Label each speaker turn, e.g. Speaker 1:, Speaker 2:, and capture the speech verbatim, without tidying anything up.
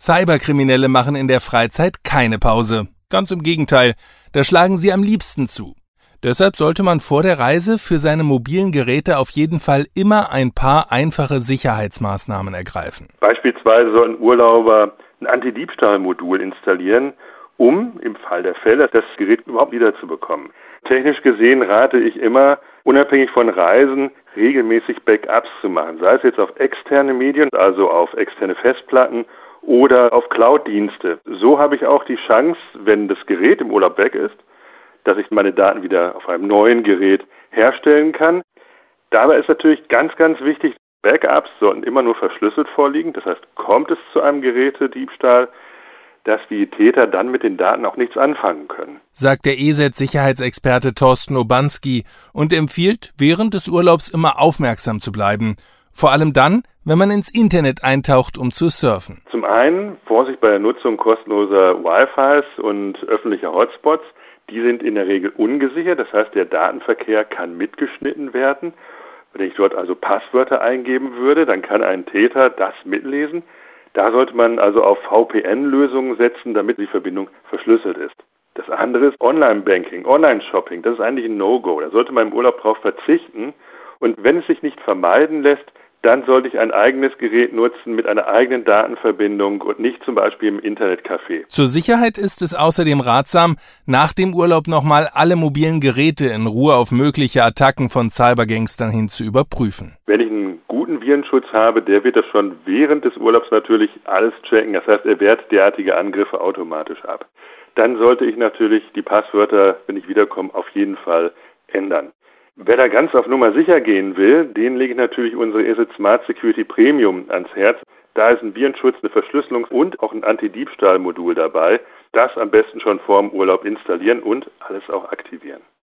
Speaker 1: Cyberkriminelle machen in der Freizeit keine Pause. Ganz im Gegenteil, da schlagen sie am liebsten zu. Deshalb sollte man vor der Reise für seine mobilen Geräte auf jeden Fall immer ein paar einfache Sicherheitsmaßnahmen ergreifen.
Speaker 2: Beispielsweise sollten Urlauber ein Antidiebstahlmodul installieren, um im Fall der Fälle das Gerät überhaupt wiederzubekommen. Technisch gesehen rate ich immer, unabhängig von Reisen regelmäßig Backups zu machen, sei es jetzt auf externe Medien, also auf externe Festplatten oder auf Cloud-Dienste. So habe ich auch die Chance, wenn das Gerät im Urlaub weg ist, dass ich meine Daten wieder auf einem neuen Gerät herstellen kann. Dabei ist natürlich ganz, ganz wichtig, Backups sollten immer nur verschlüsselt vorliegen. Das heißt, kommt es zu einem Gerätediebstahl, dass die Täter dann mit den Daten auch nichts anfangen können.
Speaker 1: Sagt der E S E T-Sicherheitsexperte Thorsten Obanski und empfiehlt, während des Urlaubs immer aufmerksam zu bleiben. Vor allem dann, wenn man ins Internet eintaucht, um zu surfen.
Speaker 2: Zum einen Vorsicht bei der Nutzung kostenloser Wi-Fis und öffentlicher Hotspots. Die sind in der Regel ungesichert, das heißt, der Datenverkehr kann mitgeschnitten werden. Wenn ich dort also Passwörter eingeben würde, dann kann ein Täter das mitlesen. Da sollte man also auf V P N-Lösungen setzen, damit die Verbindung verschlüsselt ist. Das andere ist Online-Banking, Online-Shopping. Das ist eigentlich ein No-Go. Da sollte man im Urlaub darauf verzichten. Und wenn es sich nicht vermeiden lässt, dann sollte ich ein eigenes Gerät nutzen mit einer eigenen Datenverbindung und nicht zum Beispiel im Internetcafé.
Speaker 1: Zur Sicherheit ist es außerdem ratsam, nach dem Urlaub nochmal alle mobilen Geräte in Ruhe auf mögliche Attacken von Cybergangstern hin zu überprüfen.
Speaker 2: Wenn ich einen guten Virenschutz habe, der wird das schon während des Urlaubs natürlich alles checken. Das heißt, er wehrt derartige Angriffe automatisch ab. Dann sollte ich natürlich die Passwörter, wenn ich wiederkomme, auf jeden Fall ändern. Wer da ganz auf Nummer sicher gehen will, den lege ich natürlich unsere E S E T Smart Security Premium ans Herz. Da ist ein Virenschutz, eine Verschlüsselung und auch ein Antidiebstahlmodul dabei. Das am besten schon vor dem Urlaub installieren und alles auch aktivieren.